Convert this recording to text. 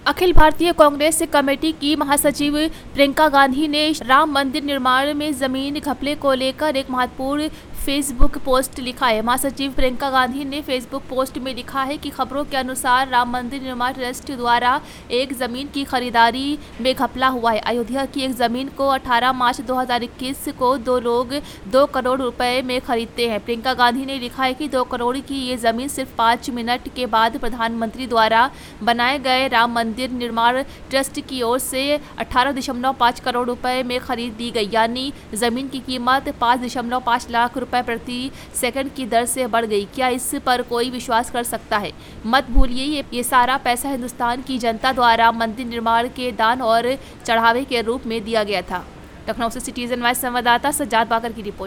Akhil Bharatiya Congress committee की महासचिव प्रियंका गांधी ने राम मंदिर निर्माण में जमीन घपले को लेकर एक महत्वपूर्ण फेसबुक पोस्ट लिखा है। महासचिव प्रियंका गांधी ने फेसबुक पोस्ट में लिखा है कि खबरों के अनुसार राम मंदिर निर्माण ट्रस्ट द्वारा एक जमीन की खरीदारी में घपला हुआ है। अयोध्या की एक जमीन को 18 मार्च 2021 को दो लोग 2 करोड़ रुपए में खरीदते हैं। प्रियंका गांधी ने लिखा है कि 2 करोड़ की ये जमीन सिर्फ 5 मिनट के बाद प्रधानमंत्री द्वारा बनाए गए राम मंदिर निर्माण ट्रस्ट की ओर से 18.5 करोड़ रुपए में खरीद दी गई, यानी जमीन की कीमत 5.5 लाख रुपए प्रति सेकंड की दर से बढ़ गई। क्या इस पर कोई विश्वास कर सकता है? मत भूलिए, ये सारा पैसा हिंदुस्तान की जनता द्वारा मंदिर निर्माण के दान और चढ़ावे के रूप में दिया गया था। लखनऊ से सिटीजन वाइज संवाददाता सज्जाद बाकर की रिपोर्ट।